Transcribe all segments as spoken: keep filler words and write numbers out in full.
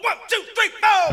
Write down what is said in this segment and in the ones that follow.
One, two, three, four.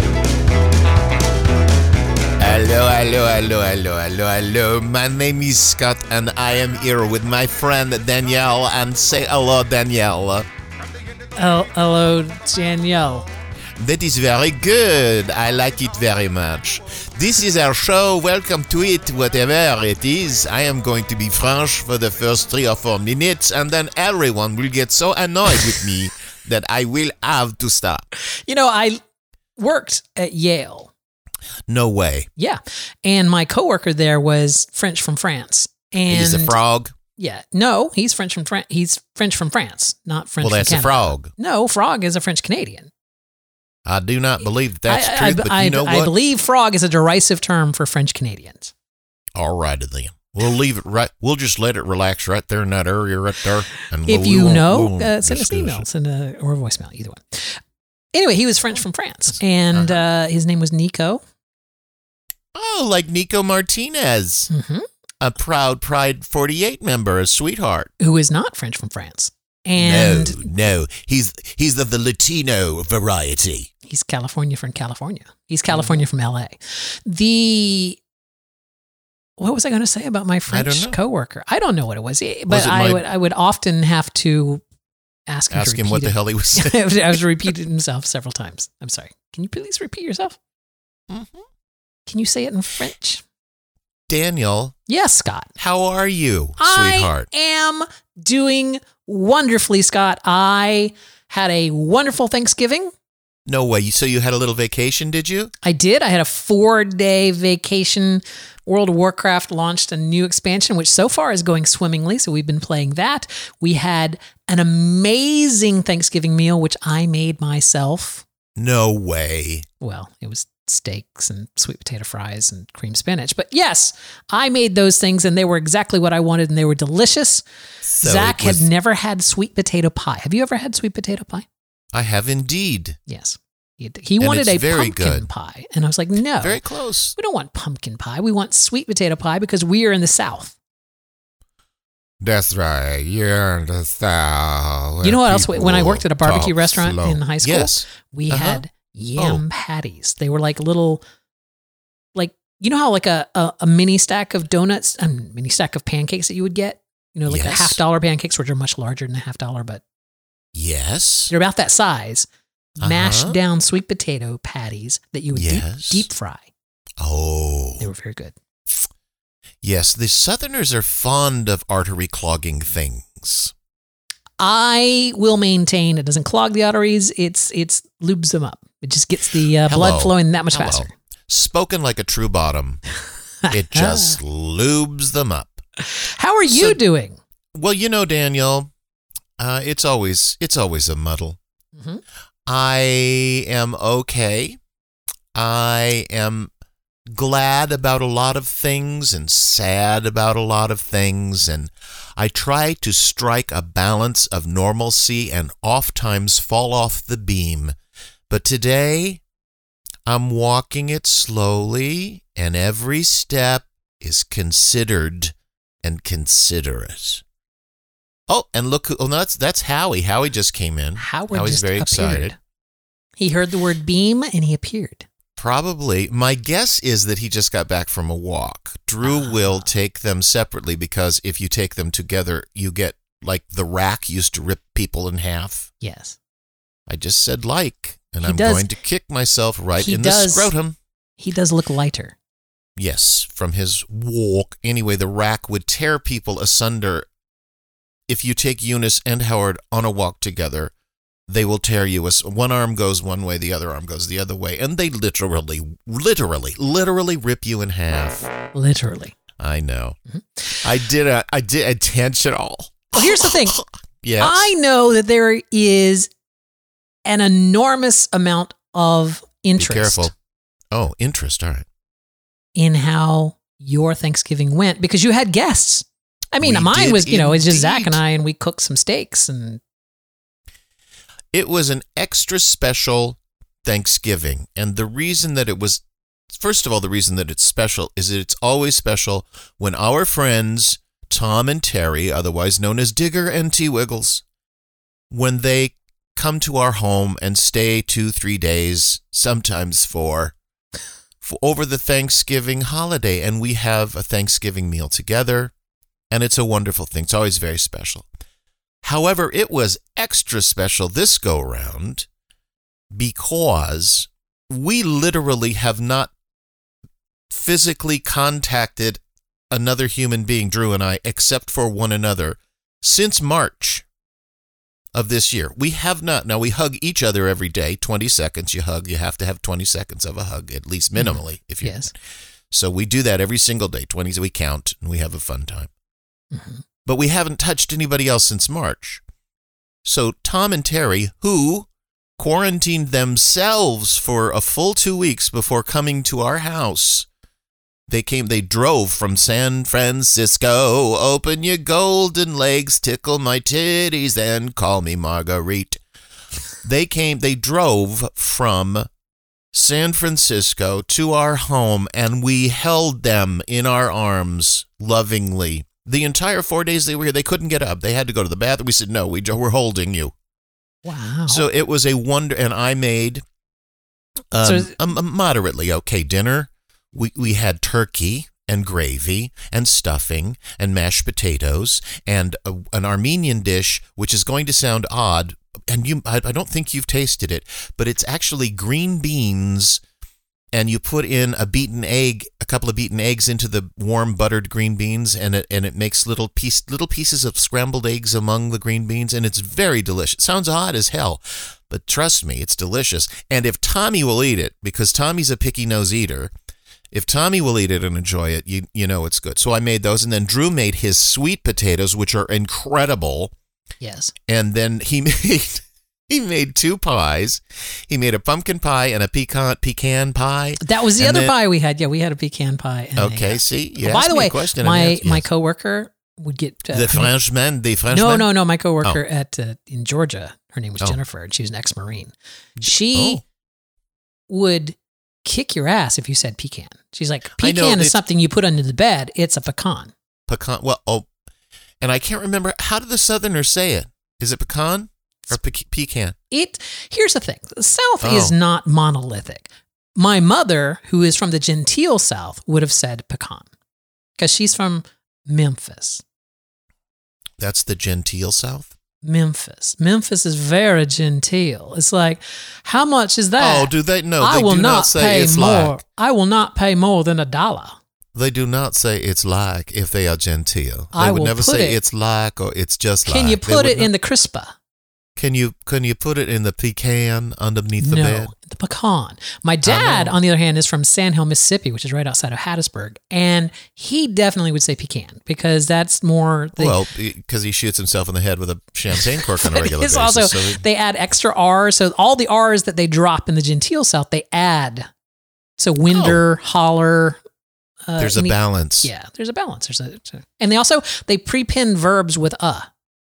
Hello, hello, hello, hello, hello, hello. My name is Scott, and I am here with my friend Danielle. And say hello, Danielle. Oh, hello, Danielle. That is very good. I like it very much. This is our show. Welcome to it, whatever it is. I am going to be French for the first three or four minutes, and then everyone will get so annoyed with me that I will have to stop. You know, I worked at Yale. No way. Yeah. And my coworker there was French from France. And He's a frog. Yeah. No, he's French from France. He's French from France, not French Well, from that's Canada. a frog. No, frog is a French Canadian. I do not believe that that's I, true, I, but I, you know I what? believe frog is a derisive term for French Canadians. All righty then. We'll leave it right. We'll just let it relax right there in that area right there. And If we'll, you we won't- know, we won't uh, send us discuss an email, it. send a, or a voicemail, either one. Anyway, he was French from France, and uh, his name was Nico. Oh, like Nico Martinez, Mm-hmm. a proud Pride forty-eight member, a sweetheart. Who is not French from France. And no, no, he's he's of the Latino variety. he's California from California. He's California from L A. The what was I going to say about my French know. coworker? I don't know what it was, but Was it I my- would I would often have to ask him. Ask to him what repeat the it. hell he was saying. I was repeating himself several times. I'm sorry. Can you please repeat yourself? Mhm. Can you say it in French? Daniel, Yes, Scott. how are you, sweetheart? I am doing wonderfully, Scott. I had a wonderful Thanksgiving. No way. So you had a little vacation, did you? I did. I had a four-day vacation. World of Warcraft launched a new expansion, which so far is going swimmingly. So we've been playing that. We had an amazing Thanksgiving meal, which I made myself. No way. Well, it was steaks and sweet potato fries and cream spinach. But yes, I made those things, and they were exactly what I wanted, and they were delicious. So Zach it was- had never had sweet potato pie. Have you ever had sweet potato pie? I have indeed. Yes. He, he And wanted it's a very pumpkin good. pie. And I was like, no, Very close. we don't want pumpkin pie. We want sweet potato pie because we are in the South. That's right. You're in the South. You know what else? When I worked at a barbecue talk restaurant slow. in high school, Yes. we Uh-huh. had yam Oh. patties. They were like little, like, you know how like a, a, a mini stack of donuts, a um, mini stack of pancakes that you would get? You know, like Yes. a half dollar pancakes, which are much larger than a half dollar, but Yes. they're about that size. Mashed Uh-huh. down sweet potato patties that you would Yes. deep, deep fry. Oh. They were very good. Yes, the Southerners are fond of artery clogging things. I will maintain it doesn't clog the arteries. It's it's lubes them up. It just gets the uh, Hello. blood flowing that much Hello. faster. Spoken like a true bottom. It just lubes them up. How are you So- doing? Well, you know, Daniel, uh, it's always it's always a muddle. Mm-hmm. I am okay. I am glad about a lot of things and sad about a lot of things, and I try to strike a balance of normalcy and oftentimes fall off the beam. But today, I'm walking it slowly, and every step is considered and considerate. Oh, and look who, oh, no, that's, that's Howie. Howie just came in. Howard Howie's just very appeared. excited. He heard the word beam and he appeared. Probably. My guess is that he just got back from a walk. Drew Ah. will take them separately because if you take them together, you get like the rack used to rip people in half. Yes. I just said like, and He I'm does- going to kick myself right he in does- the scrotum. He does look lighter. Yes, from his walk. Anyway, the rack would tear people asunder. If you take Eunice and Howard on a walk together, they will tear you. As one arm goes one way, the other arm goes the other way, and they literally, literally, literally rip you in half. Literally. I know. Mm-hmm. I did a, I did intentional. Well, here's the thing. Yes. I know that there is an enormous amount of Be interest careful. Oh, interest. All right. in how your Thanksgiving went because you had guests. I mean, We mine did was, you know, it's just Zach indeed. and I, and we cooked some steaks and It was an extra special Thanksgiving. And the reason that it was, first of all, the reason that it's special is that it's always special when our friends, Tom and Terry, otherwise known as Digger and T. Wiggles, when they come to our home and stay two, three days, sometimes four, for over the Thanksgiving holiday. And we have a Thanksgiving meal together, and it's a wonderful thing. It's always very special. However, it was extra special this go-round because we literally have not physically contacted another human being, Drew and I, except for one another, since March of this year. We have not. Now, we hug each other every day, twenty seconds. You hug. You have to have twenty seconds of a hug, at least minimally. Mm-hmm. If you Yes. So we do that every single day, twenty. We count, and we have a fun time. Mm-hmm. But we haven't touched anybody else since March. So Tom and Terry, who quarantined themselves for a full two weeks before coming to our house, They came, they drove from San Francisco. Open your golden legs, tickle my titties, and call me Marguerite. They came, they drove from San Francisco to our home, and we held them in our arms lovingly. The entire four days they were here, they couldn't get up. They had to go to the bathroom. We said, no, we, we're holding you. Wow. So it was a wonder, and I made um, So- a, a moderately okay dinner. We we had turkey and gravy and stuffing and mashed potatoes and a, an Armenian dish, which is going to sound odd, and you I, I don't think you've tasted it, but it's actually green beans, and you put in a beaten egg, a couple of beaten eggs into the warm buttered green beans, and it and it makes little piece little pieces of scrambled eggs among the green beans, and it's very delicious. Sounds odd as hell, but trust me, it's delicious. And if Tommy will eat it, because Tommy's a picky nose eater. If Tommy will eat it and enjoy it, you you know it's good. So I made those, and then Drew made his sweet potatoes, which are incredible. Yes. And then he made he made two pies. He made a pumpkin pie and a pecan pecan pie. That was the And other then- pie we had. Yeah, we had a pecan pie. And Okay, a, see, you Oh, by asked the me way, a question. and I my answered my yes. coworker would get uh, the Frenchman, the Frenchman. no, no, no. My coworker at uh, in Georgia. Her name was Oh. Jennifer, and she was an ex-marine. She Oh. would kick your ass if you said pecan. She's like, I know, pecan is it's- something you put under the bed. It's a pecan. Pecan. Well, oh, and I can't remember, how do the Southerners say it? Is it pecan or pe- pecan? It. Here's the thing: the South Oh. is not monolithic. My mother, who is from the genteel South, would have said pecan because she's from Memphis. That's the genteel South? Memphis. Memphis is very genteel. It's like, how much is that? Oh, do they? No, I they will do not not say pay it's more. like. I will not pay more than a dollar. They do not say it's like if they are genteel. They I would will never put say it- it's like or it's just like. Can you They put would it not- in the crispa? Can you can you put it in the pecan underneath the No, bed? the pecan. My dad, know. on the other hand, is from Sand Hill, Mississippi, which is right outside of Hattiesburg, and he definitely would say pecan because that's more. The, Well, because he shoots himself in the head with a champagne cork on a but regular it's basis. also so he- they add extra R's, so all the R's that they drop in the genteel South, they add. So winder, holler. Uh, there's a any- balance. Yeah, there's a balance. There's a, there's a- and they also they pre-pin verbs with uh.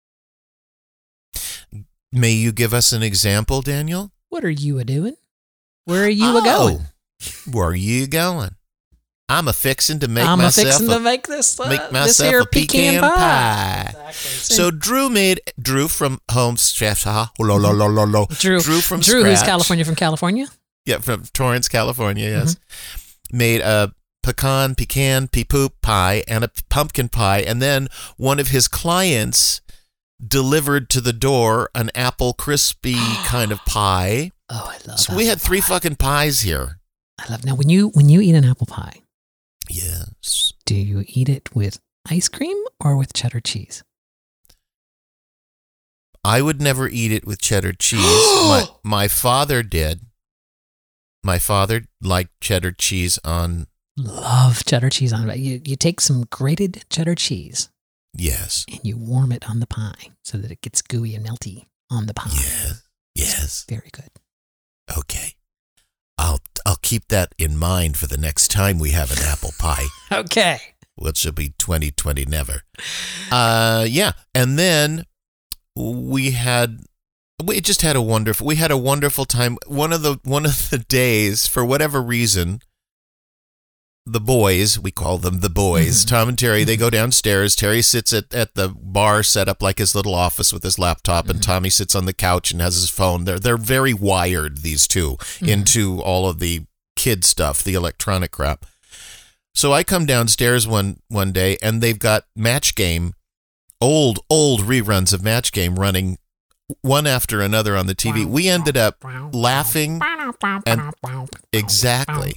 May you give us an example, Daniel? What are you a doing? Where are you a Oh, going? Where are you going? I'm a fixing to make I'm a myself fixing a, to make this uh, make this myself here a pecan, pie. Exactly. So Drew made Drew from home chef. Ha, lo, lo, lo, lo, lo. Drew, Drew from Drew, who's scratch. California from California. Yeah, from Torrance, California. Yes, Mm-hmm. made a pecan, pecan, pea poop pie and a pumpkin pie, and then one of his clients delivered to the door an apple crispy kind of pie. Oh, I love. So we had apple three pie. fucking pies here. I love now when you when you eat an apple pie, Yes. do you eat it with ice cream or with cheddar cheese? I would never eat it with cheddar cheese. my, my father did. My father liked cheddar cheese on, Love cheddar cheese on it. You you take some grated cheddar cheese yes, and you warm it on the pie so that it gets gooey and melty on the pie. yes, yes. Very good. Okay. I'll I'll keep that in mind for the next time we have an apple pie, Okay. which will be twenty twenty never. Uh, yeah. And then we had, we just had a wonderful, we had a wonderful time. One of the, one of the days, for whatever reason, the boys, we call them the boys, Mm-hmm. Tom and Terry, they go downstairs. Terry sits at, at the bar set up like his little office with his laptop, mm-hmm. and Tommy sits on the couch and has his phone. They're, they're very wired, these two, mm-hmm. into all of the kid stuff, the electronic crap. So I come downstairs one, one day, and they've got Match Game, old, old reruns of Match Game running one after another on the T V. We ended up laughing and exactly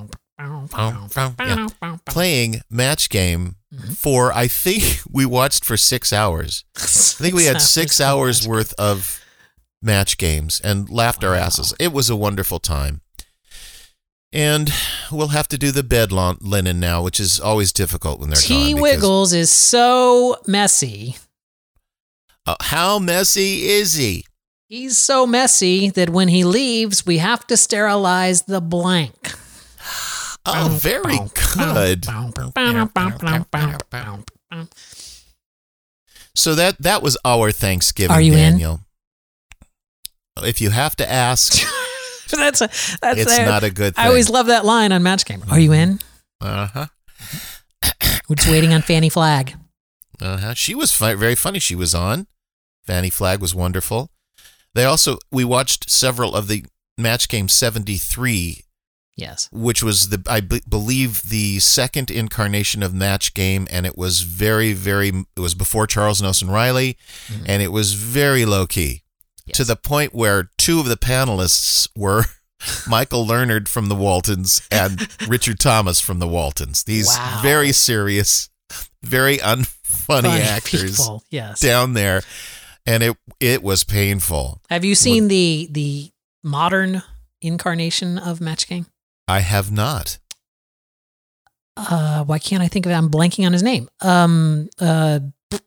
yeah, playing Match Game for, I think we watched for six hours. I think we had six hours worth of Match Games and laughed our asses. It was a wonderful time. And we'll have to do the bed linen now, which is always difficult when they're gone. T. Wiggles is so messy. Uh, how messy is he? He's so messy that when he leaves, we have to sterilize the blank. Oh, very good. So that that was our Thanksgiving, Are you Daniel. In? If you have to ask, that's a, that's it's a, not a good thing. I always love that line on Match Game. Are you in? Uh-huh. We're just waiting on Fanny Flagg. Uh-huh. She was fi- very funny. She was on. Fanny Flagg was wonderful. They also, we watched several of the Match Game seventy-three. Yes. Which was, the I b- believe, the second incarnation of Match Game, and it was very, very, it was before Charles Nelson Riley, mm-hmm. and it was very low-key, yes. to the point where two of the panelists were Michael Leonard from the Waltons and Richard Thomas from the Waltons. These wow. very serious, very unfunny Funny actors people. Yes. down there, and it it was painful. Have you seen well, the the modern incarnation of Match Game? I have not. Uh, why can't I think of it? I'm blanking on his name. Um, uh,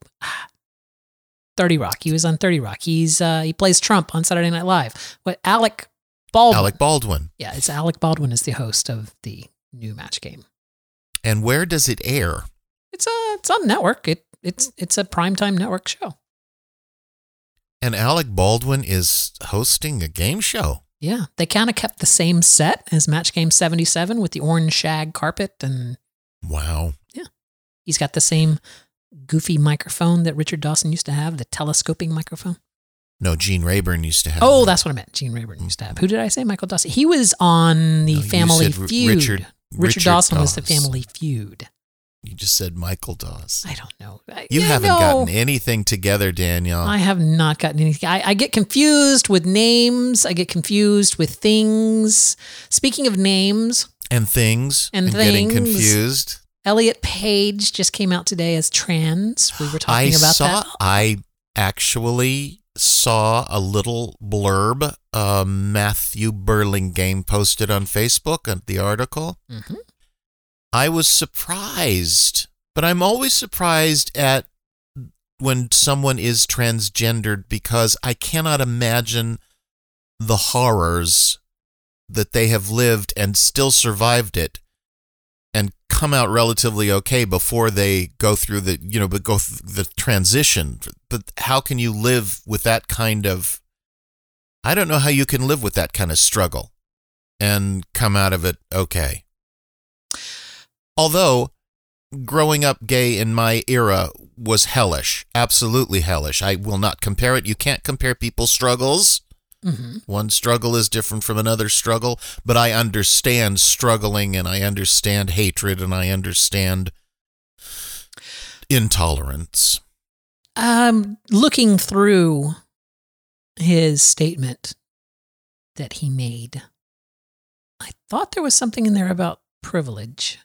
thirty Rock. He was on thirty Rock. He's uh, he plays Trump on Saturday Night Live. What Alec Baldwin? Alec Baldwin. Yeah, it's Alec Baldwin is the host of the new Match Game. And where does it air? It's a it's on network. It it's it's a primetime network show. And Alec Baldwin is hosting a game show. Yeah, they kind of kept the same set as Match Game seventy-seven with the orange shag carpet and. Wow. Yeah, he's got the same goofy microphone that Richard Dawson used to have, the telescoping microphone. No, Gene Rayburn used to have. Oh, that. That's what I meant. Gene Rayburn used to have. Who did I say? Michael Dawson. He was on the no, Family Feud. Richard, Richard, Richard Dawson Dawes. was the Family Feud. You just said Michael Dawes. I don't know. I, you yeah, haven't no. gotten anything together, Danielle. I have not gotten anything. I, I get confused with names. I get confused with things. Speaking of names. And things. And, and things. Getting confused. Elliot Page just came out today as trans. We were talking I about saw, that. I actually saw a little blurb uh, Matthew Burlingame posted on Facebook, on the article. Mm-hmm. I was surprised, but I'm always surprised at when someone is transgendered because I cannot imagine the horrors that they have lived and still survived it and come out relatively okay before they go through the, you know, but go through the transition. But how can you live with that kind of, I don't know how you can live with that kind of struggle and come out of it okay. Although growing up gay in my era was hellish, absolutely hellish. I will not compare it. You can't compare people's struggles. Mm-hmm. One struggle is different from another struggle, but I understand struggling and I understand hatred and I understand intolerance. Um, looking through his statement that he made, I thought there was something in there about privilege.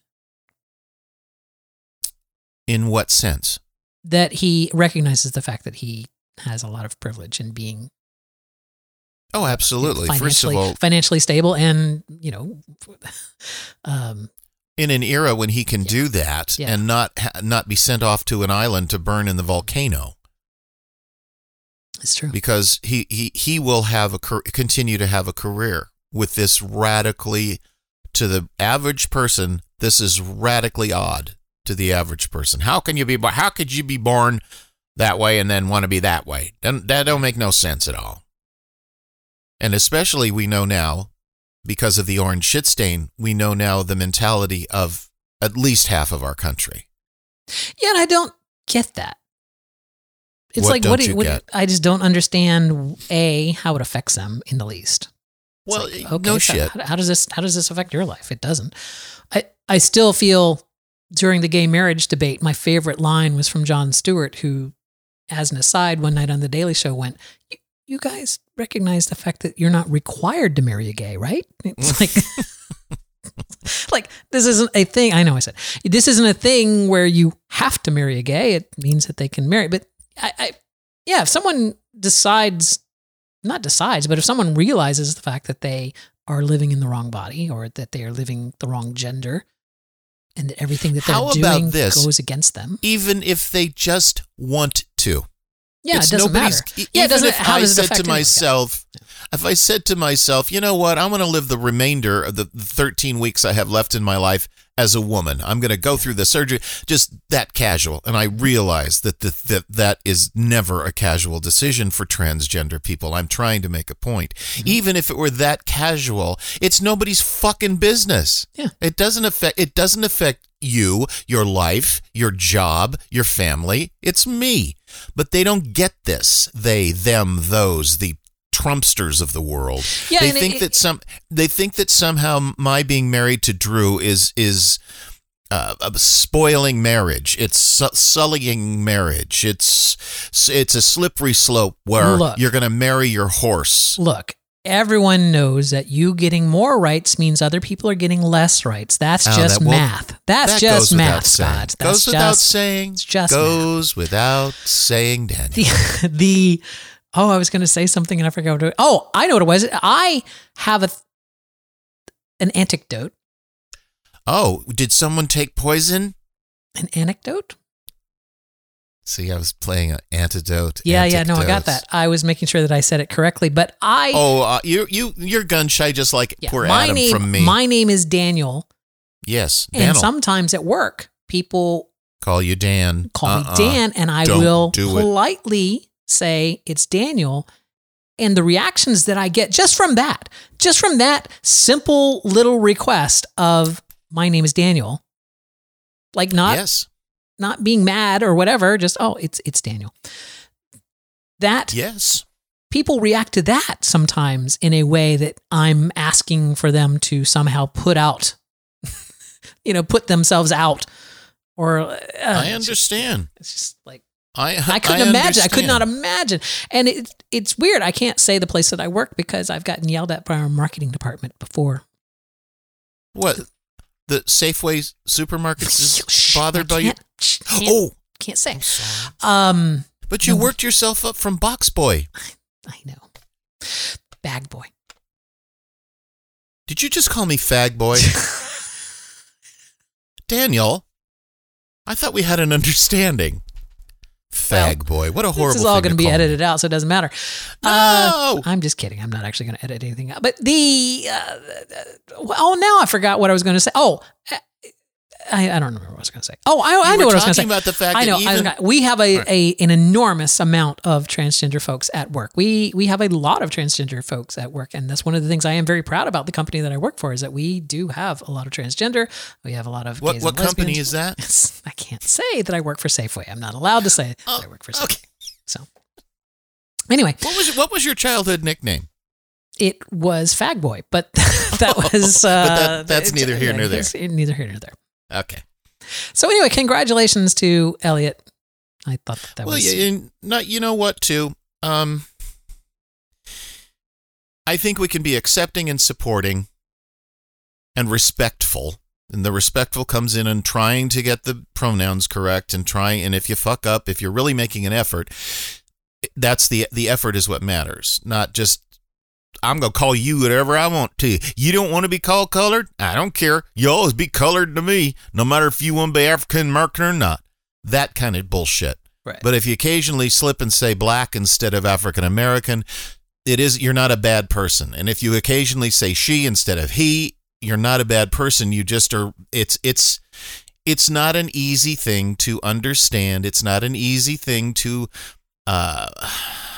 In what sense? That he recognizes the fact that he has a lot of privilege in being Oh, absolutely. First of all, financially stable and, you know, um, in an era when he can yeah. do that yeah. and not not be sent off to an island to burn in the volcano. It's true. Because he, he, he will have a continue to have a career with this radically, to the average person, this is radically odd to the average person. How can you be how could you be born that way and then want to be that way? That, that don't make no sense at all. And especially we know now, because of the orange shit stain, we know now the mentality of at least half of our country. Yeah, and I don't get that. It's What like, don't what do you, you what, get? I just don't understand, A, how it affects them in the least. It's Well, like, no so shit. How, how does this how does this affect your life? It doesn't. I, I still feel during the gay marriage debate, my favorite line was from Jon Stewart, who, as an aside, one night on The Daily Show went, you, you guys recognize the fact that you're not required to marry a gay, right? It's like, like this isn't a thing. I know I said, this isn't a thing where you have to marry a gay. It means that they can marry. But I, I yeah, if someone decides, not decides, but if someone realizes the fact that they are living in the wrong body or that they are living the wrong gender and that everything that they're How doing about this? goes against them. Even if they just want to. Yeah, It's it doesn't matter. nobody's- e- Yeah, it even doesn't, if how I does it said affect to anyone? myself, if I said to myself, you know what, I'm going to live the remainder of the thirteen weeks I have left in my life as a woman. I'm going to go through the surgery, just that casual. And I realize that the, that that is never a casual decision for transgender people. I'm trying to make a point. Mm-hmm. Even if it were that casual, it's nobody's fucking business. Yeah. It doesn't affect, it doesn't affect you, your life, your job, your family. It's me. But they don't get this. They, them, those, the Trumpsters of the world. Yeah, they and think it- that some they think that somehow my being married to Drew is is uh, a spoiling marriage. It's su- sullying marriage. It's it's a slippery slope where Look. you're going to marry your horse. Look, everyone knows that you getting more rights means other people are getting less rights. That's Oh, just that- well, math. That's that just goes without math, saying. Scott. That's Goes just without saying. it's just goes without saying, Daniel. the the oh, I was going to say something and I forgot what it. Oh, I know what it was. I have a an anecdote. Oh, did someone take poison? An anecdote? See, I was playing an antidote. Yeah, yeah, no, I got antidotes. that. I was making sure that I said it correctly, but I Oh, uh, you you you're gun shy just like yeah, poor my Adam name from me. my name is Daniel, yes, and Daniel. sometimes at work people Call you Dan. call Uh-uh. me Dan, and I Don't will do it. politely say it's Daniel. And the reactions that I get just from that, just from that simple little request of my name is Daniel, like not Yes. not being mad or whatever, just oh, it's it's Daniel. That Yes. people react to that sometimes in a way that I'm asking for them to somehow put out, you know, put themselves out, or uh, I it's just- understand. It's just like. I I couldn't imagine. I could understand. not imagine. And it, it's weird. I can't say the place that I work because I've gotten yelled at by our marketing department before. What? The Safeway supermarkets is Shh, bothered I by you? can't- shh, Can't, Oh, can't say. I'm sorry. Um, But you No. worked yourself up from Box Boy. I know. Bag boy. Did you just call me Fag Boy? Daniel, I thought we had an understanding. Fag Boy. What a horrible This is all thing going to be call me. edited out, so it doesn't matter. No! Uh, I'm just kidding. I'm not actually going to edit anything out. But the, uh, uh, oh, now I forgot what I was going to say. Oh, I, I don't remember what I was going to say. Oh, I, I You know were what I was going to talking say. about the fact I know. that I was even- gonna, we have a, Right. a an enormous amount of transgender folks at work. We we have a lot of transgender folks at work, and that's one of the things I am very proud about the company that I work for is that we do have a lot of transgender. We have a lot of What, gays what and company lesbians. is that? It's, I can't say that I work for Safeway. I'm not allowed to say Oh, that I work for Safeway. okay. So anyway, What was what was your childhood nickname? it was Fag Boy, but that was. Uh, But that- that's it's- neither here yeah, nor there. it's Neither here nor there. Okay. So anyway, congratulations to Elliot. I thought that, that well, was. yeah, and not you know what too. Um, I think we can be accepting and supporting, and respectful. And the respectful comes in and trying to get the pronouns correct and trying. And if you fuck up, if you're really making an effort, that's the the effort is what matters. Not just I'm gonna call you whatever I want to. You don't want to be called colored? I don't care. You always be colored to me, no matter if you want to be African American or not. That kind of bullshit. Right. But if you occasionally slip and say black instead of African American, it is you're not a bad person. And if you occasionally say she instead of he, you're not a bad person. You just are. It's it's it's not an easy thing to understand. It's not an easy thing to uh,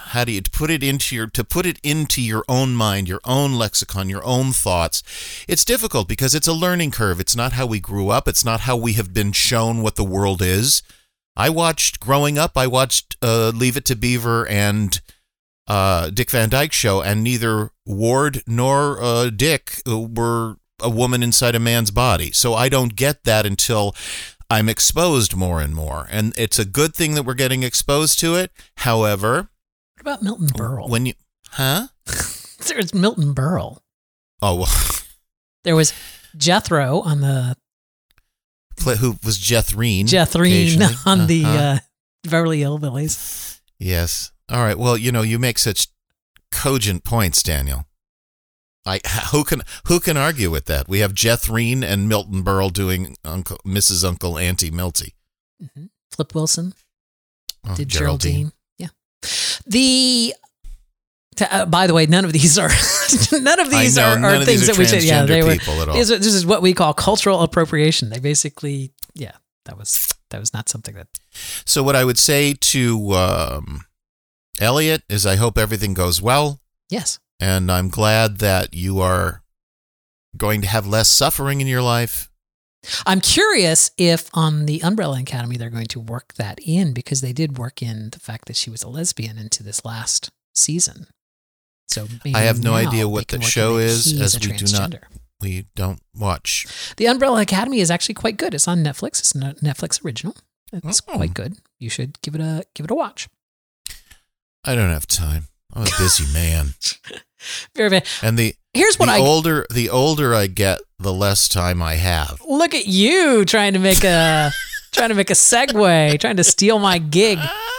how do you to put it into your to put it into your own mind, your own lexicon, your own thoughts. It's difficult because it's a learning curve. It's not how we grew up. It's not how we have been shown what the world is. I watched growing up. I watched uh, Leave It to Beaver and uh, Dick Van Dyke Show, and neither Ward nor uh, Dick were a woman inside a man's body. So I don't get that until I'm exposed more and more. And it's a good thing that we're getting exposed to it. However, what about Milton Berle? When you, huh? There's Milton Berle. Oh, well. There was Jethro on the. Who was Jethreen? Jethreen on the uh-huh. uh, Beverly Hillbillies. Yes. All right. Well, you know, you make such cogent points, Daniel. I who can who can argue with that? We have Jethreen and Milton Berle doing Uncle Missus Uncle Auntie Milty. Mm-hmm. Flip Wilson oh, did Geraldine. Geraldine. Yeah. The to, uh, by the way, none of these are none of these know, are, are things are that we should. Yeah, they were. People at all. These are, this is what we call cultural appropriation. They basically, yeah, that was that was not something that. So what I would say to um, Elliot is, I hope everything goes well. Yes. And I'm glad that you are going to have less suffering in your life. I'm curious if on the Umbrella Academy they're going to work that in, because they did work in the fact that she was a lesbian into this last season. So maybe I have no now idea they what can the work show in that is, he as a we do not transgender. we don't watch. The Umbrella Academy is actually quite good. It's on Netflix. It's a Netflix original. It's Oh. quite good. You should give it a give it a watch. I don't have time. I'm a busy man. Very, very. And the Here's what the I older the older I get, the less time I have. look at you trying to make a trying to make a segue, trying to steal my gig.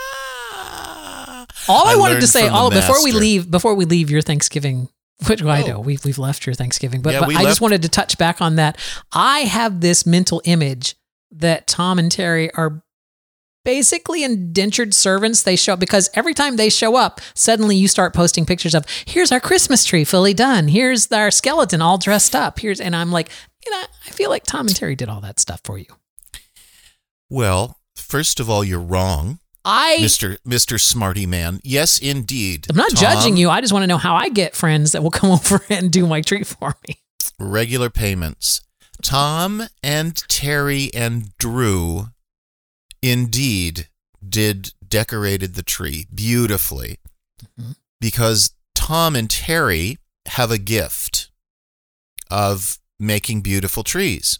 All I, I wanted to learned say, from the all before we master. leave, before we leave your Thanksgiving, which I Oh. know we've we've left your Thanksgiving, but, Yeah, but we I just left- wanted to touch back on that. I have this mental image that Tom and Terry are basically indentured servants. They show up because every time they show up, suddenly you start posting pictures of, here's our Christmas tree fully done. Here's our skeleton all dressed up. Here's, and I'm like, you know, I feel like Tom and Terry did all that stuff for you. Well, first of all, you're wrong, I, Mister Mister Smarty Man. Yes, indeed. I'm not Tom, judging you. I just want to know how I get friends that will come over and do my tree for me. Regular payments. Tom and Terry and Drew indeed did decorated the tree beautifully, Mhm. because Tom and Terry have a gift of making beautiful trees.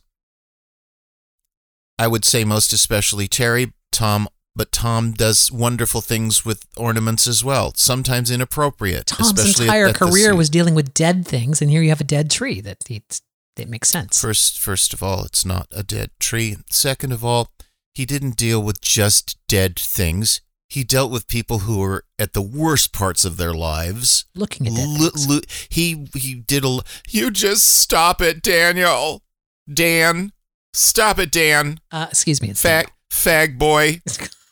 I would say most especially Terry, Tom, but Tom does wonderful things with ornaments as well, sometimes inappropriate. Tom's especially entire at, at the career se- was dealing with dead things, and here you have a dead tree. That it, it makes sense. First, first of all, it's not a dead tree. Second of all, he didn't deal with just dead things. He dealt with people who were at the worst parts of their lives. Looking at dead L- things. l- he he did a. You just stop it, Daniel. Dan, stop it, Dan. Uh, excuse me. It's Fag fag boy.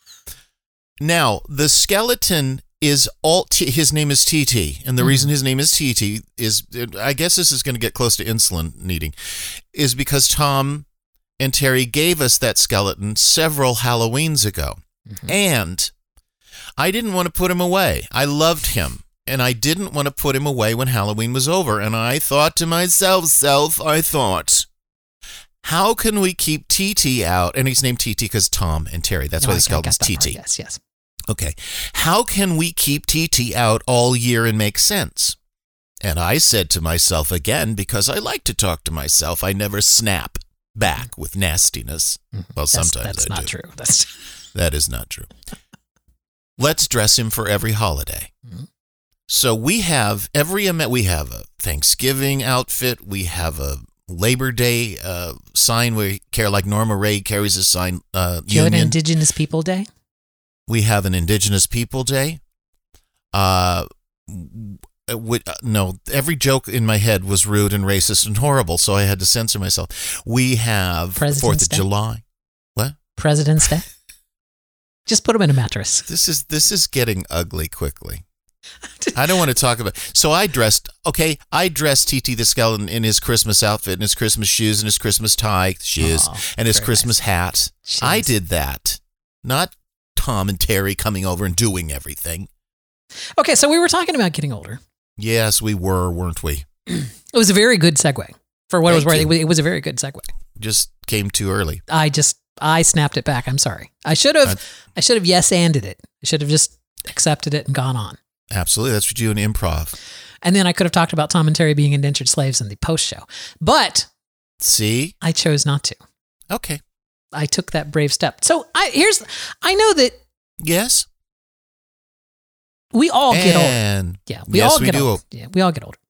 Now the skeleton is all. T- his name is T T, and the Mhm. reason his name is T T is, I guess this is going to get close to insulin needing, is because Tom and Terry gave us that skeleton several Halloweens ago. Mhm. And I didn't want to put him away. I loved him. And I didn't want to put him away when Halloween was over. And I thought to myself, self, I thought, how can we keep T T out? And he's named T T because Tom and Terry. That's No, why I- the I skeleton's got that T part. T. Yes, yes. Okay. How can we keep T T out all year and make sense? And I said to myself again, because I like to talk to myself, I never snap back with nastiness. Well, That's- sometimes that's I not do. true. That's That is not true. Let's dress him for every holiday. Mhm. So we have every event. We have a Thanksgiving outfit. We have a Labor Day uh, sign. We carry like Norma Ray carries a sign. Uh, Do you have an union. Indigenous People Day? We have an Indigenous People Day. Uh, w- uh, no, every joke in my head was rude and racist and horrible, so I had to censor myself. We have President's Fourth of Day? July. What? President's Day? Just put them in a mattress. This is this is getting ugly quickly. I don't want to talk about. So I dressed. Okay, I dressed T T the skeleton in his Christmas outfit, and his Christmas shoes, and his Christmas tie, shoes, Aw, and his very Christmas nice. hat. I Shoes. did that, not Tom and Terry coming over and doing everything. Okay, so we were talking about getting older. Yes, we were, weren't we? It was a very good segue for what Thank it was worth. you. It was a very good segue. Just came too early. I just I snapped it back. I'm sorry. I should have I- I should have yes anded it. I should have just accepted it and gone on. Absolutely. That's what you do in improv. And then I could have talked about Tom and Terry being indentured slaves in the post show. But See? I chose not to. Okay. I took that brave step. So I here's I know that Yes. we all get older. And Yeah, we yes, all we get do. older. Yeah, we all get older.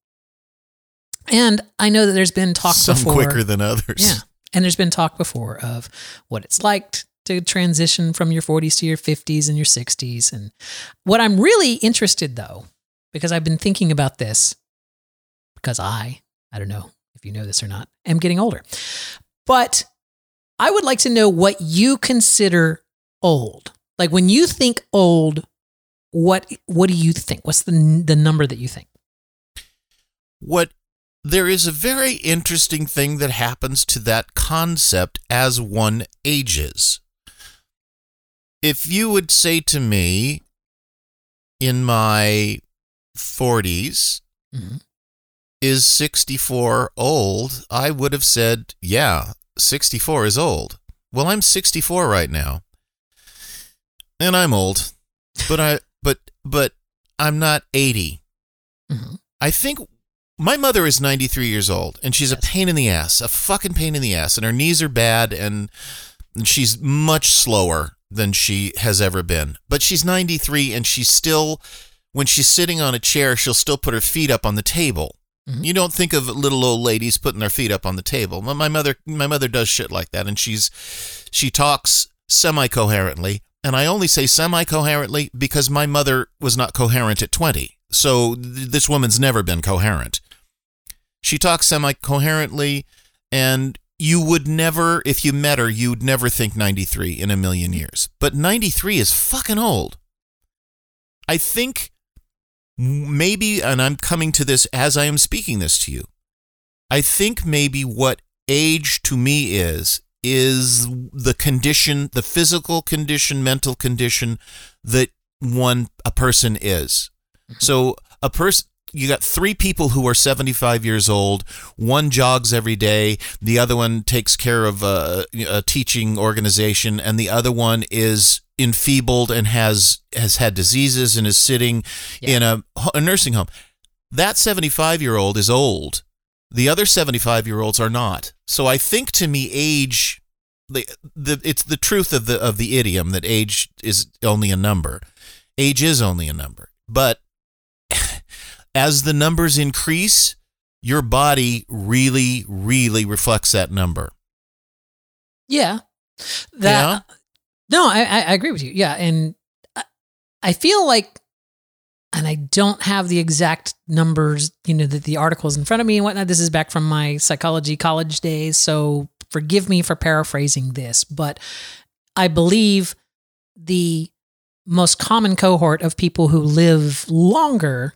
And I know that there's been talk some before. quicker than others. Yeah. And there's been talk before of what it's like to transition from your forties to your fifties and your sixties. And what I'm really interested though, because I've been thinking about this, because I, I don't know if you know this or not, am getting older. But I would like to know what you consider old. Like when you think old, what what do you think? What's the the number that you think? What there is a very interesting thing that happens to that concept as one ages. If you would say to me in my forties, Mm-hmm. is sixty-four old? I would have said, yeah, sixty-four is old. Well, I'm sixty-four right now. And I'm old. But I but but I'm not eighty. Mm-hmm. I think my mother is ninety-three years old, and she's Yes. a pain in the ass, a fucking pain in the ass, and her knees are bad, and, and she's much slower than she has ever been. But she's ninety-three, and she's still, when she's sitting on a chair, she'll still put her feet up on the table. Mhm. You don't think of little old ladies putting their feet up on the table. My my mother, my mother does shit like that, and she's she talks semi-coherently, and I only say semi-coherently because my mother was not coherent at twenty. So th- this woman's never been coherent. She talks semi-coherently, and you would never, if you met her, you'd never think ninety-three in a million years. But ninety-three is fucking old. I think maybe, and I'm coming to this as I am speaking this to you, I think maybe what age to me is, is the condition, the physical condition, mental condition that one, a person is. So a person, you got three people who are seventy-five years old. One jogs every day. The other one takes care of a, a teaching organization, and the other one is enfeebled and has has had diseases and is sitting Yeah. in a, a nursing home. That seventy-five-year-old is old. The other seventy-five-year-olds are not. So I think to me, age, the the it's the truth of the of the idiom that age is only a number. Age is only a number, but as the numbers increase, your body really, really reflects that number. Yeah. That No, I, I I agree with you. Yeah. And I, I feel like, and I don't have the exact numbers, you know, the, the articles in front of me and whatnot. This is back from my psychology college days. So forgive me for paraphrasing this, but I believe the most common cohort of people who live longer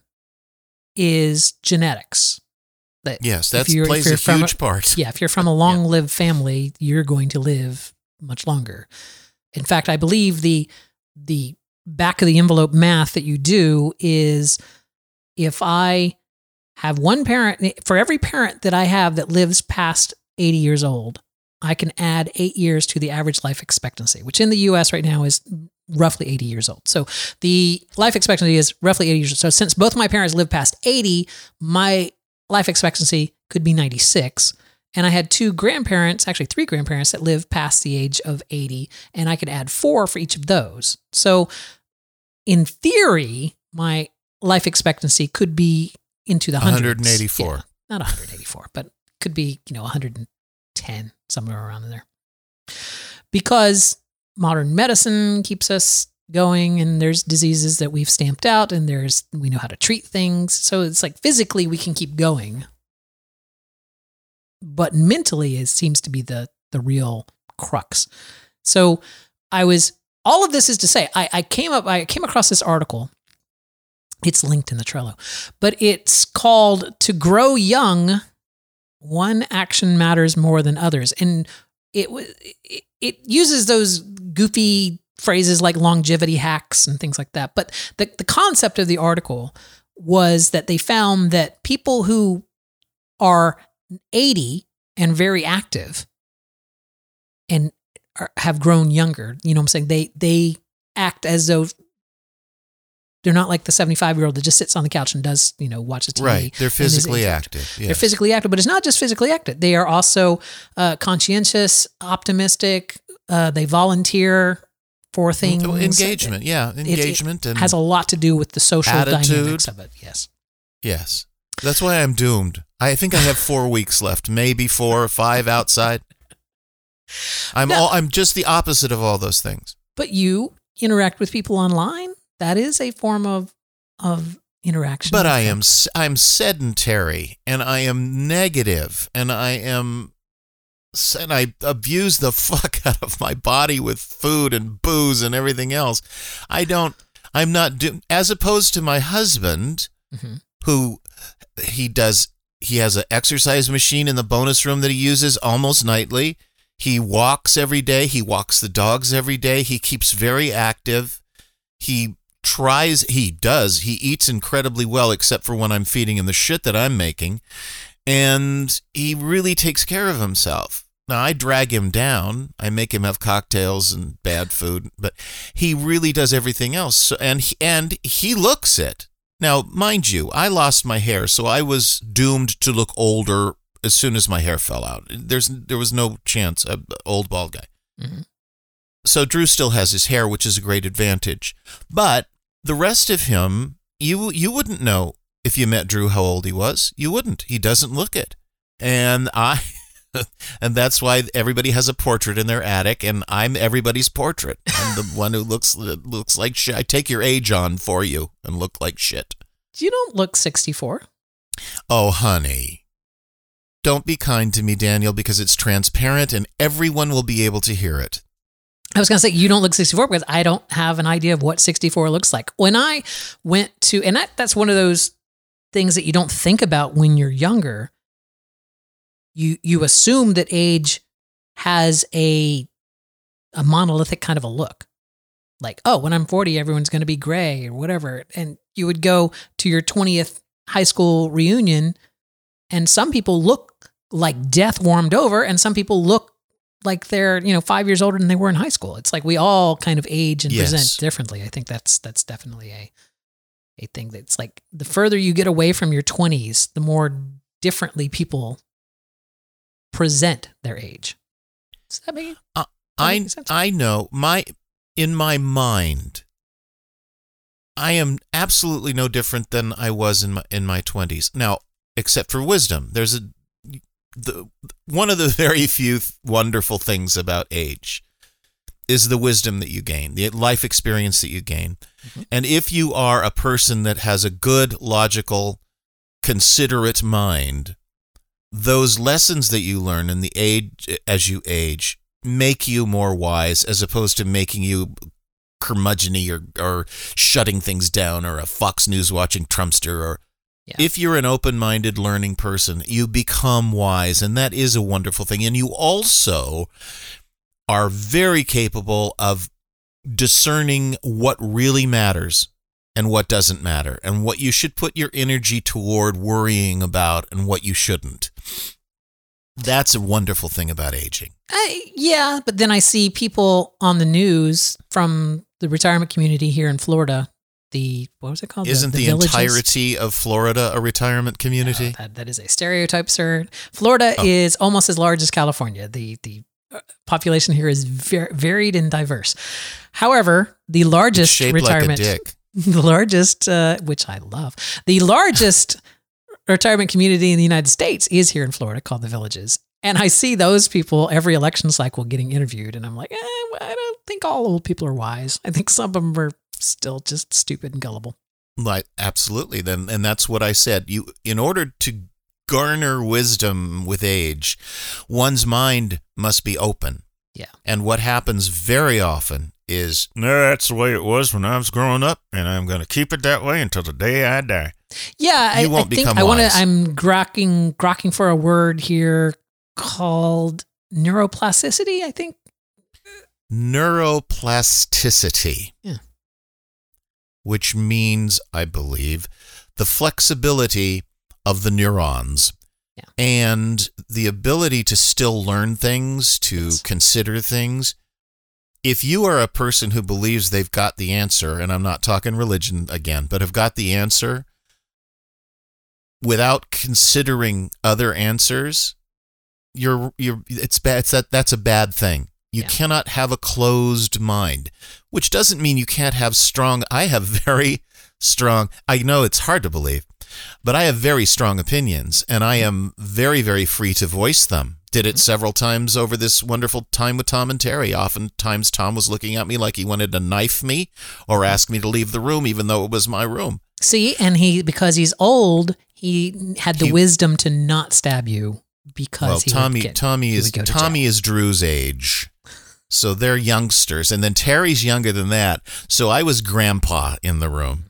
is genetics. That Yes, if that you're- if plays you're a from huge part. Yeah, if you're from a long-lived family, you're going to live much longer. In fact, I believe the the back of the envelope math that you do is if I have one parent, for every parent that I have that lives past eighty years old, I can add eight years to the average life expectancy, which in the U S right now is roughly eighty years old. So the life expectancy is roughly eighty years old. So since both my parents live past eighty, my life expectancy could be ninety-six. And I had two grandparents, actually three grandparents that live past the age of eighty, and I could add four for each of those. So in theory, my life expectancy could be into the hundreds. one hundred eighty-four. Yeah, not one hundred eighty-four, but could be, you know, one hundred ten, somewhere around there. Because modern medicine keeps us going, and there's diseases that we've stamped out, and there's we know how to treat things. So it's like physically we can keep going. But mentally it seems to be the the real crux. So I was all of this is to say I, I came up I came across this article. It's linked in the Trello, but it's called "To Grow Young, One Action Matters More Than Others," and it it, it uses those goofy phrases like longevity hacks and things like that. But the, the concept of the article was that they found that people who are eighty and very active and are, have grown younger, you know what I'm saying? They, they act as though they're not like the seventy-five year old that just sits on the couch and does, you know, watches T V. Right. They're physically active. Yes. They're physically active, but it's not just physically active. They are also uh, conscientious, optimistic. Uh, they volunteer for things. Engagement. Yeah. Engagement. It, it and has a lot to do with the social attitude. dynamics of it. Yes. Yes. That's why I'm doomed. I think I have four weeks left, maybe four or five outside. I'm no, all, I'm just the opposite of all those things. But you interact with people online. That is a form of of interaction. But I am I'm sedentary, and I am negative, and I am and I abuse the fuck out of my body with food and booze and everything else. I don't. I'm not do as opposed to my husband, mm-hmm. who he does. He has an exercise machine in the bonus room that he uses almost nightly. He walks every day. He walks the dogs every day. He keeps very active. He tries, he does, he eats incredibly well, except for when I'm feeding him the shit that I'm making. And he really takes care of himself. Now, I drag him down. I make him have cocktails and bad food, but he really does everything else. So, and, he, and he looks it. Now, mind you, I lost my hair, so I was doomed to look older as soon as my hair fell out. There's There was no chance, an old bald guy. Mm-hmm. So Drew still has his hair, which is a great advantage. But the rest of him, you you wouldn't know if you met Drew how old he was. You wouldn't. He doesn't look it. And I, and that's why everybody has a portrait in their attic, and I'm everybody's portrait. I'm the one who looks looks like shit. I take your age on for you and look like shit. You don't look sixty-four. Oh, honey. Don't be kind to me, Daniel, because it's transparent and everyone will be able to hear it. I was going to say, you don't look sixty-four because I don't have an idea of what sixty-four looks like. When I went to, and that, that's one of those things that you don't think about when you're younger. You you assume that age has a a monolithic kind of a look. Like, oh, when I'm forty, everyone's going to be gray or whatever. And you would go to your twentieth high school reunion, and some people look like death warmed over, and some people look like they're, you know, five years older than they were in high school. It's like we all kind of age and yes. present differently. I think that's that's definitely a a thing that's like the further you get away from your twenties, the more differently people present their age. Does that make, uh, does that I make sense? I know my in my mind, I am absolutely no different than I was in my in my twenties. Now, except for wisdom, there's a The, one of the very few wonderful things about age is the wisdom that you gain, the life experience that you gain. Mm-hmm. And if you are a person that has a good, logical, considerate mind, those lessons that you learn in the age as you age make you more wise, as opposed to making you curmudgeon-y or, or shutting things down, or a Fox News watching Trumpster, or yeah. If you're an open-minded learning person, you become wise, and that is a wonderful thing. And you also are very capable of discerning what really matters and what doesn't matter, and what you should put your energy toward worrying about and what you shouldn't. That's a wonderful thing about aging. I, yeah, but then I see people on the news from the retirement community here in Florida. The, what was it called? Isn't the, the, the entirety of Florida a retirement community? No, that, that is a stereotype, sir. Florida oh. is almost as large as California. The the population here is ver- varied and diverse. However, the largest it's shaped retirement, like a dick. the largest, uh, which I love, the largest retirement community in the United States is here in Florida, called the Villages. And I see those people every election cycle getting interviewed, and I'm like, eh, I don't think all old people are wise. I think some of them are still just stupid and gullible. Like, absolutely. Then, and that's what I said. You, in order to garner wisdom with age, one's mind must be open. Yeah. And what happens very often is, no, that's the way it was when I was growing up, and I'm going to keep it that way until the day I die. Yeah, you I, won't I think become I want to. wise. I'm grokking, grokking for a word here called neuroplasticity. I think neuroplasticity, Yeah. which means, I believe, the flexibility of the neurons Yeah. and the ability to still learn things, to Yes. consider things. If you are a person who believes they've got the answer, and I'm not talking religion again, but have got the answer without considering other answers, you're you're it's bad. It's that that's a bad thing. You Yeah. cannot have a closed mind, which doesn't mean you can't have strong. I have very strong. I know it's hard to believe, but I have very strong opinions, and I am very, very free to voice them. Did it several times over this wonderful time with Tom and Terry. Oftentimes, Tom was looking at me like he wanted to knife me or ask me to leave the room, even though it was my room. See, and he, because he's old, he had the He- wisdom to not stab you because Well, he Tommy, would get, Tommy he is would go to Tommy jail. is Drew's age, so they're youngsters, and then Terry's younger than that. So I was grandpa in the room.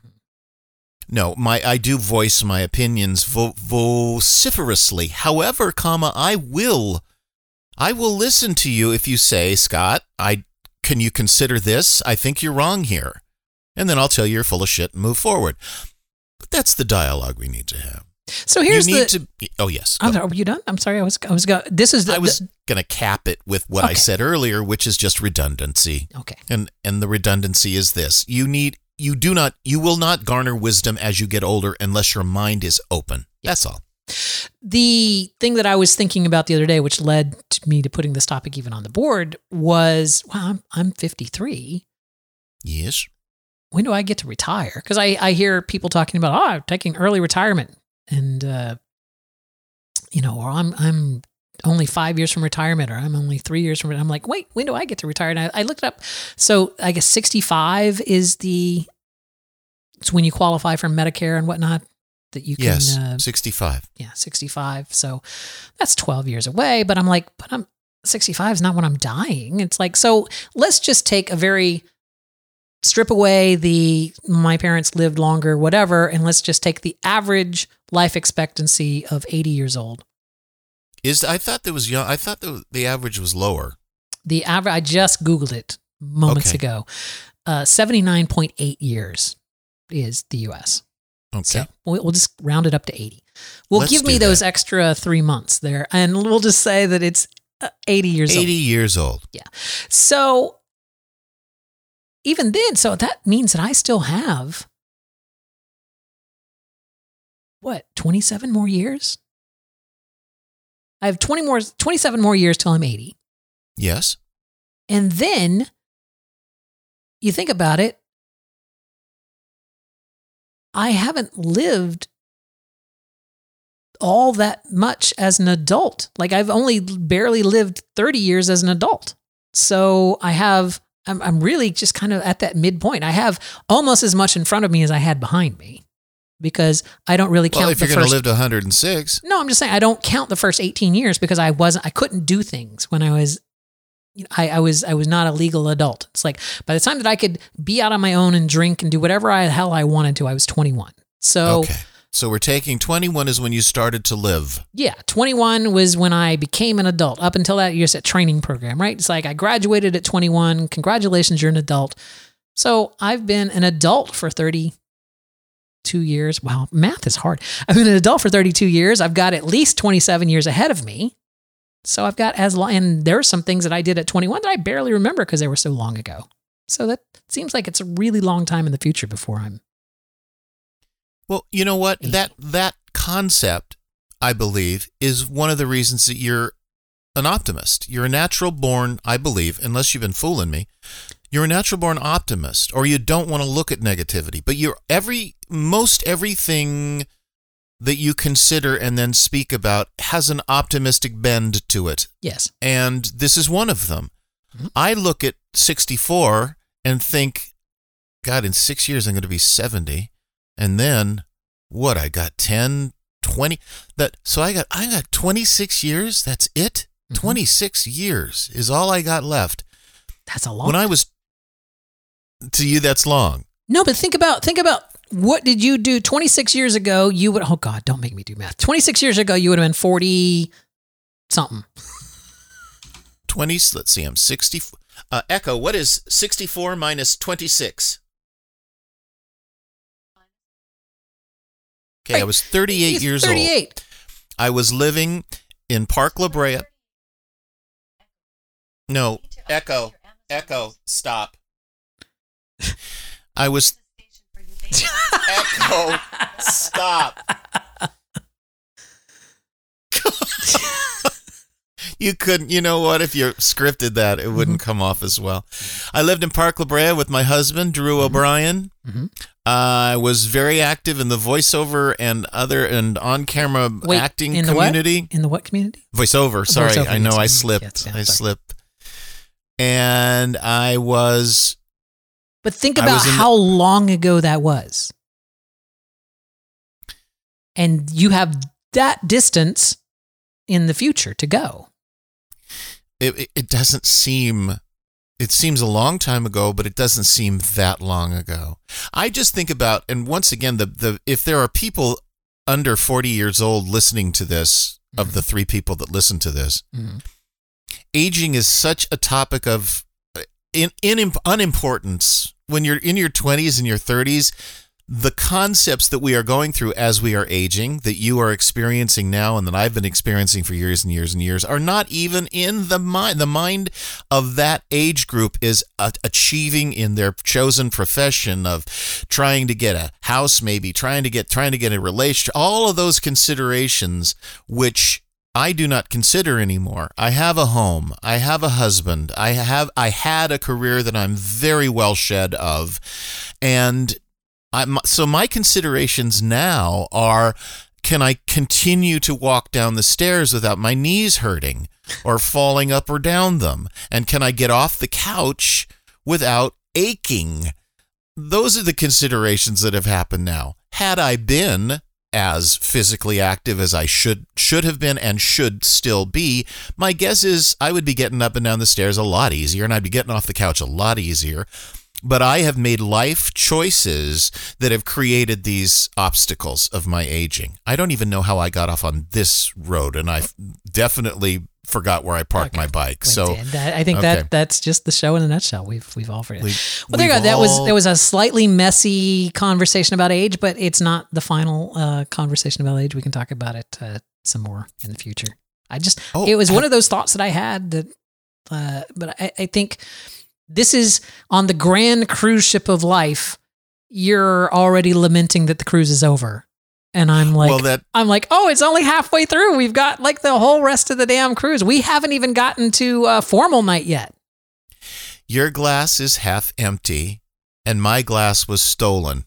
No, my I do voice my opinions vo- vociferously. However, comma, I will, I will listen to you if you say, Scott, I can you consider this? I think you're wrong here, and then I'll tell you you're full of shit and move forward. But that's the dialogue we need to have. So here's you need the. to. Oh yes. I'm go. sorry, were you done? I'm sorry. I was. I was. Go, this is the. I was the- going to cap it with what I Okay. said earlier, which is just redundancy. okay. And and the redundancy is this. You need you do not you will not garner wisdom as you get older unless your mind is open. That's all. The thing that I was thinking about the other day, which led to me to putting this topic even on the board, was, well, I'm, I'm fifty-three. Yes. When do I get to retire? Because I, I hear people talking about, oh, I'm taking early retirement. And, uh, you know, or I'm, I'm only five years from retirement, or I'm only three years from it. I'm like, wait, when do I get to retire? And I, I looked it up. So I guess sixty-five is the, it's when you qualify for Medicare and whatnot that you can, Yes. uh, sixty-five. yeah, sixty-five. So that's twelve years away. But I'm like, but I'm sixty-five is not when I'm dying. It's like, so let's just take a very strip away the my parents lived longer, whatever, and let's just take the average life expectancy of eighty years old. Is I thought there was young. I thought the the average was lower. The average, I just Googled it moments Okay. ago. Uh, seventy-nine point eight years is the U S. Okay. So we'll, we'll just round it up to eighty. We'll Let's give me do those that. extra three months there, and we'll just say that it's uh, eighty years old. eighty years old. So even then, so that means that I still have what, twenty-seven more years? I have twenty more, twenty-seven more years till I'm eighty. Yes. And then you think about it, I haven't lived all that much as an adult. Like I've only barely lived thirty years as an adult. So I have, I'm, I'm really just kind of at that midpoint. I have almost as much in front of me as I had behind me because I don't really count Well, if the you're going first. to live to one hundred six, No, I'm just saying I don't count the first eighteen years because I wasn't, I couldn't do things when I was, you know, I, I was, I was not a legal adult. It's like by the time that I could be out on my own and drink and do whatever I hell I wanted to, I was twenty-one. So okay. So we're taking twenty-one is when you started to live. yeah, twenty-one was when I became an adult. Up until that, you're just a training program, right? It's like I graduated at twenty-one. Congratulations, you're an adult. So I've been an adult for thirty-two years. Wow, math is hard. I've been an adult for thirty-two years. I've got at least twenty-seven years ahead of me. So I've got as long, and there are some things that I did at twenty-one that I barely remember because they were so long ago. So that seems like it's a really long time in the future before I'm. Well, you know what? eighty. That that concept, I believe, is one of the reasons that you're an optimist. You're a natural born, I believe, unless you've been fooling me, you're a natural born optimist, or you don't want to look at negativity. But you're every most everything that you consider and then speak about has an optimistic bend to it. Yes. And this is one of them. Mhm. I look at sixty-four and think, God, in six years I'm going to be seventy. And then what? I got ten, twenty. That so I got I got twenty-six years. That's it. Mhm. twenty-six years is all I got left. That's a long. When I was to you, that's long. No, but think about think about what did you do twenty-six years ago? You would oh god, don't make me do math. twenty-six years ago, you would have been forty something. twenty. Let's see. I'm sixty. Uh, Echo, what is sixty-four minus twenty-six? Okay, I was thirty-eight He's years thirty-eight. old. I was living in Park La Brea. No, Echo, Echo, stop. I was... Echo, stop. You couldn't, you know what, if you scripted that, it wouldn't mm-hmm. come off as well. I lived in Park La Brea with my husband, Drew mm-hmm. O'Brien. Mm-hmm. Uh, I was very active in the voiceover and other and on-camera Wait, acting in community. The what? In the what community? Voiceover, sorry. Voiceover, I know yes, I slipped. yes, yeah, I sorry. slipped. And I was... But think about how the, long ago that was. And you have that distance in the future to go. It, it doesn't seem, it seems a long time ago, but it doesn't seem that long ago. I just think about, and once again, the the if there are people under forty years old listening to this, mm-hmm. of the three people that listen to this, mm-hmm. aging is such a topic of in, in unimportance. When you're in your twenties and your thirties, the concepts that we are going through as we are aging, that you are experiencing now and that I've been experiencing for years and years and years, are not even in the mind. The mind of that age group is uh, achieving in their chosen profession of trying to get a house, maybe trying to get trying to get a relationship. All of those considerations, which I do not consider anymore. I have a home. I have a husband. I have. I had a career that I'm very well shed of, and I'm, so my considerations now are: can I continue to walk down the stairs without my knees hurting or falling up or down them? And can I get off the couch without aching? Those are the considerations that have happened now. Had I been as physically active as I should should have been and should still be, my guess is I would be getting up and down the stairs a lot easier, and I'd be getting off the couch a lot easier. But I have made life choices that have created these obstacles of my aging. I don't even know how I got off on this road, and I definitely forgot where I parked okay. my bike. So that, I think okay. that that's just the show in a nutshell. We've we've all forgotten. We've, well, there you go. That was there was a slightly messy conversation about age, but it's not the final uh, conversation about age. We can talk about it uh, some more in the future. I just oh, it was I, one of those thoughts that I had that, uh, but I, I think. This is on the grand cruise ship of life. You're already lamenting that the cruise is over. And I'm like, well, that, I'm like, oh, it's only halfway through. We've got like the whole rest of the damn cruise. We haven't even gotten to uh, formal night yet. Your glass is half empty and my glass was stolen.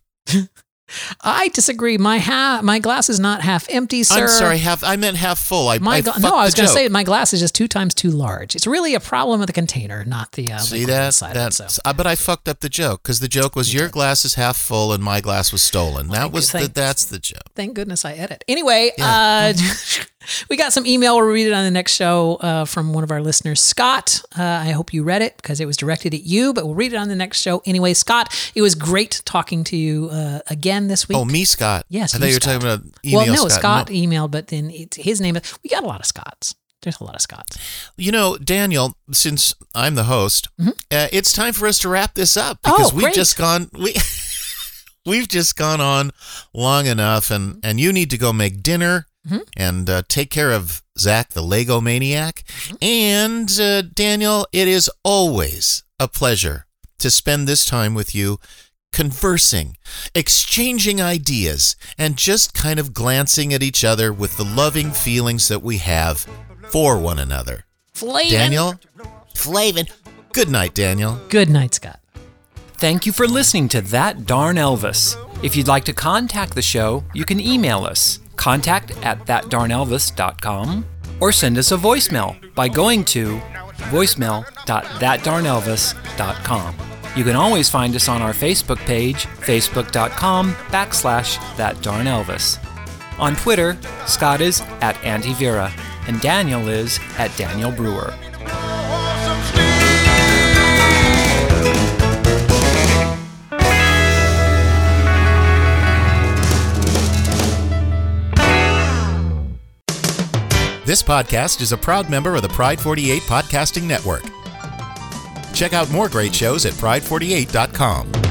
I disagree. My ha- my glass is not half empty, sir. I'm sorry, half. I meant half full. I, my I gla- no, I was going to say my glass is just two times too large. It's really a problem with the container, not the uh, see that. Inside that it, so. uh, but I fucked up the joke because the joke was you your did. glass is half full and my glass was stolen. Well, that was the, that's the joke. Thank goodness I edit. Anyway, yeah. uh, we got some email. We'll read it on the next show uh, from one of our listeners, Scott. Uh, I hope you read it because it was directed at you, but we'll read it on the next show. Anyway, Scott, it was great talking to you uh, again this week. Oh, me, Scott. Yes, I thought you were Scott. talking about email Well, no, Scott, Scott no. emailed, but then it's his name. We got a lot of Scotts. There's a lot of Scotts. You know, Daniel, since I'm the host, mm-hmm. uh, it's time for us to wrap this up because oh, we've just gone we we've just gone on long enough, and and you need to go make dinner mm-hmm. and uh, take care of Zach, the Lego maniac. Mm-hmm. And uh, Daniel, it is always a pleasure to spend this time with you, conversing, exchanging ideas, and just kind of glancing at each other with the loving feelings that we have for one another. Flavin. Daniel? Flavin. Good night, Daniel. Good night, Scott. Thank you for listening to That Darn Elvis. If you'd like to contact the show, you can email us, contact at that darn elvis dot com, or send us a voicemail by going to voicemail dot that darn elvis dot com. You can always find us on our Facebook page, facebook.com backslash that darn Elvis. On Twitter, Scott is at Antivera, and Daniel is at Daniel Brewer. This podcast is a proud member of the Pride forty-eight Podcasting Network. Check out more great shows at pride forty-eight dot com.